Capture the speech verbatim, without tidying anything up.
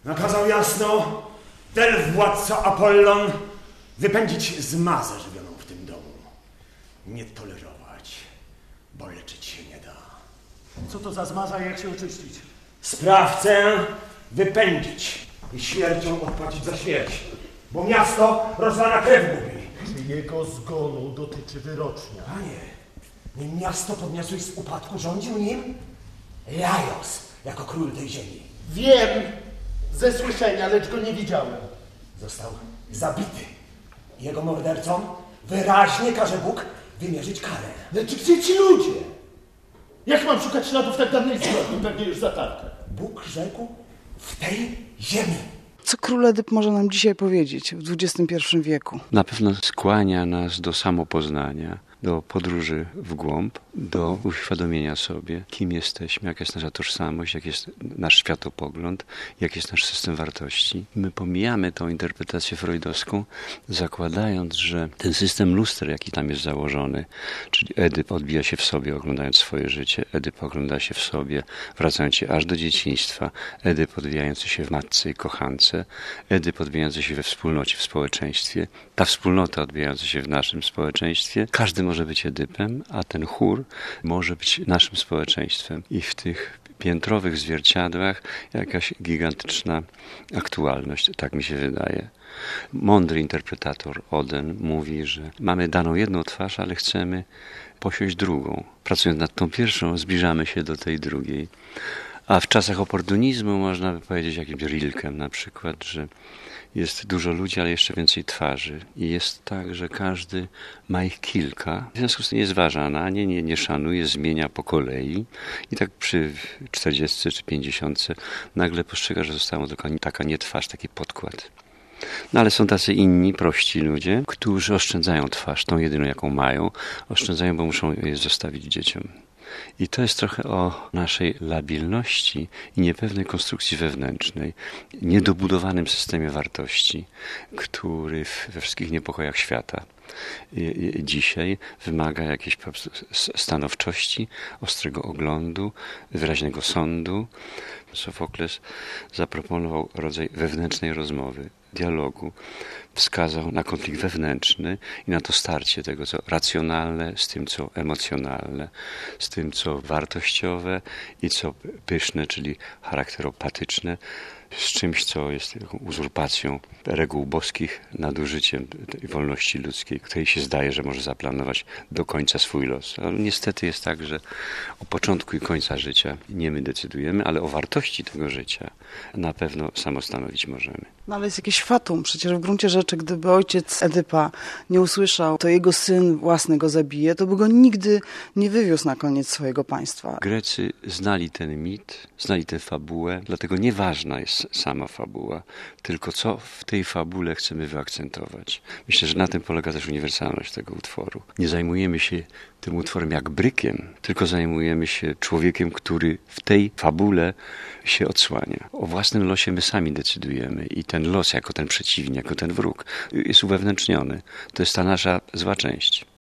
Nakazał jasno ten władca Apollon wypędzić zmazę żywioną w tym domu. Nie tolerować, bo leczyć się nie da. Co to za zmaza i jak się oczyścić? Sprawcę wypędzić i śmiercią odpłacić za śmierć, bo miasto rozlana krew gubi. Czy jego zgonu dotyczy wyrocznia? Panie, nim miasto podniosłeś z upadku, rządził nim Laios jako król tej ziemi. Wiem ze słyszenia, lecz go nie widziałem. Został zabity. Jego mordercom wyraźnie każe Bóg wymierzyć karę. Lecz gdzie ci ludzie? Jak mam szukać śladów tak dawnej zbrodni, pewnie już zatarte? Bóg rzekł w tej ziemi. Co król Edyp może nam dzisiaj powiedzieć w dwudziestym pierwszym wieku? Na pewno skłania nas do samopoznania, do podróży w głąb, do uświadomienia sobie, kim jesteśmy, jaka jest nasza tożsamość, jaki jest nasz światopogląd, jaki jest nasz system wartości. My pomijamy tą interpretację freudowską, zakładając, że ten system luster, jaki tam jest założony, czyli Edyp odbija się w sobie, oglądając swoje życie, Edyp ogląda się w sobie, wracając się aż do dzieciństwa, Edyp odbijający się w matce i kochance, Edyp odbijający się we wspólnocie, w społeczeństwie, ta wspólnota odbijająca się w naszym społeczeństwie. Każdy może być Edypem, a ten chór może być naszym społeczeństwem. I w tych piętrowych zwierciadłach jakaś gigantyczna aktualność, tak mi się wydaje. Mądry interpretator Oden mówi, że mamy daną jedną twarz, ale chcemy posiąść drugą. Pracując nad tą pierwszą, zbliżamy się do tej drugiej. A w czasach oportunizmu można by powiedzieć jakimś Rilkem na przykład, że jest dużo ludzi, ale jeszcze więcej twarzy. I jest tak, że każdy ma ich kilka. W związku z tym jest ważana, nie, nie, nie szanuje, zmienia po kolei. I tak przy czterdziestce czy pięćdziesiątce nagle postrzega, że została mu tylko taka nie twarz, taki podkład. No ale są tacy inni, prości ludzie, którzy oszczędzają twarz, tą jedyną jaką mają. Oszczędzają, bo muszą je zostawić dzieciom. I to jest trochę o naszej labilności i niepewnej konstrukcji wewnętrznej, niedobudowanym systemie wartości, który we wszystkich niepokojach świata dzisiaj wymaga jakiejś stanowczości, ostrego oglądu, wyraźnego sądu. Sofokles zaproponował rodzaj wewnętrznej rozmowy, dialogu. Wskazał na konflikt wewnętrzny i na to starcie tego, co racjonalne z tym, co emocjonalne, z tym, co wartościowe i co pyszne, czyli charakteropatyczne, z czymś, co jest uzurpacją reguł boskich, nadużyciem tej wolności ludzkiej, której się zdaje, że może zaplanować do końca swój los. Ale niestety jest tak, że o początku i końca życia nie my decydujemy, ale o wartości tego życia na pewno samostanowić możemy. No ale jest jakieś fatum. Przecież w gruncie rzeczy, gdyby ojciec Edypa nie usłyszał, to jego syn własny go zabije, to by go nigdy nie wywiózł na koniec swojego państwa. Grecy znali ten mit, znali tę fabułę, dlatego nieważna jest sama fabuła, tylko co w tej fabule chcemy wyakcentować. Myślę, że na tym polega też uniwersalność tego utworu. Nie zajmujemy się tym utworem jak brykiem, tylko zajmujemy się człowiekiem, który w tej fabule się odsłania. O własnym losie my sami decydujemy i ten los jako ten przeciwnik, jako ten wróg jest uwewnętrzniony. To jest ta nasza zła część.